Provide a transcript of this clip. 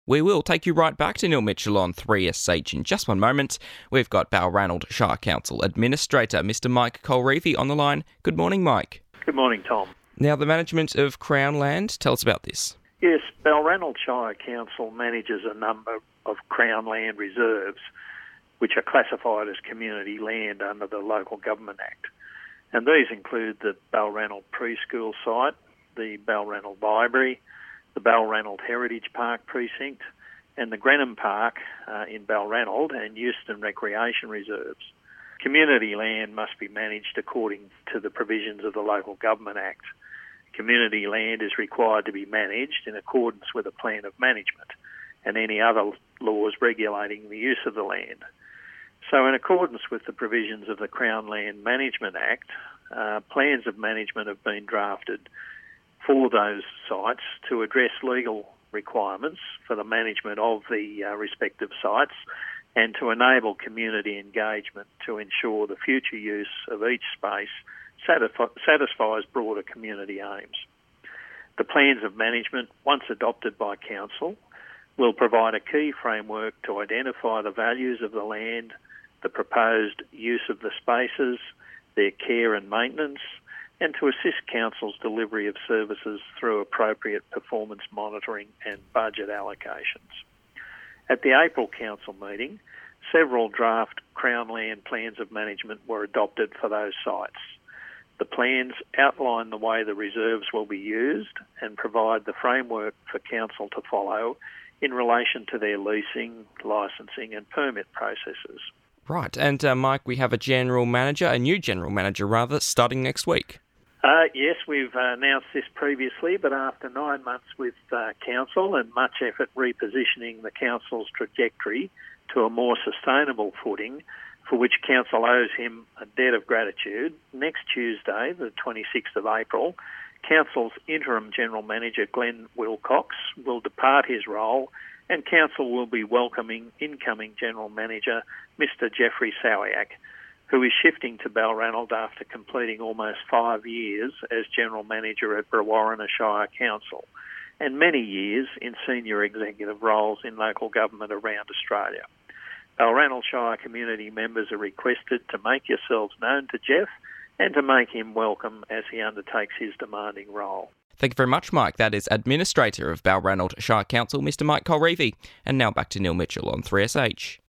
We will take you right back to Neil Mitchell on 3SH in just one moment. We've got Balranald Shire Council Administrator, Mr. Mike Colreevy, on the line. Good morning, Mike. Good morning, Tom. Now, the management of Crown Land, tell us about this. Yes, Balranald Shire Council manages a number of Crown Land reserves, which are classified as community land under the Local Government Act. And these include the Balranald Preschool site, the Balranald Library, the Balranald Heritage Park Precinct, and the Grenham Park in Balranald and Euston Recreation Reserves. Community land must be managed according to the provisions of the Local Government Act. Community land is required to be managed in accordance with a plan of management and any other laws regulating the use of the land. So in accordance with the provisions of the Crown Land Management Act, plans of management have been drafted for those sites to address legal requirements for the management of the respective sites and to enable community engagement to ensure the future use of each space satisfies broader community aims. The plans of management, once adopted by Council, will provide a key framework to identify the values of the land, the proposed use of the spaces, their care and maintenance, and to assist Council's delivery of services through appropriate performance monitoring and budget allocations. At the April Council meeting, several draft Crown Land plans of management were adopted for those sites. The plans outline the way the reserves will be used and provide the framework for Council to follow in relation to their leasing, licensing and permit processes. Right, and Mike, we have a new general manager, starting next week. Yes, we've announced this previously, but after 9 months with Council and much effort repositioning the Council's trajectory to a more sustainable footing, for which Council owes him a debt of gratitude, next Tuesday, the 26th of April, Council's interim General Manager, Glenn Wilcox, will depart his role and Council will be welcoming incoming General Manager, Mr. Jeffrey Sowiak, who is shifting to Balranald after completing almost 5 years as General Manager at Brewarrina Shire Council and many years in senior executive roles in local government around Australia. Balranald Shire community members are requested to make yourselves known to Jeff and to make him welcome as he undertakes his demanding role. Thank you very much, Mike. That is Administrator of Balranald Shire Council, Mr. Mike Colreevy. And now back to Neil Mitchell on 3SH.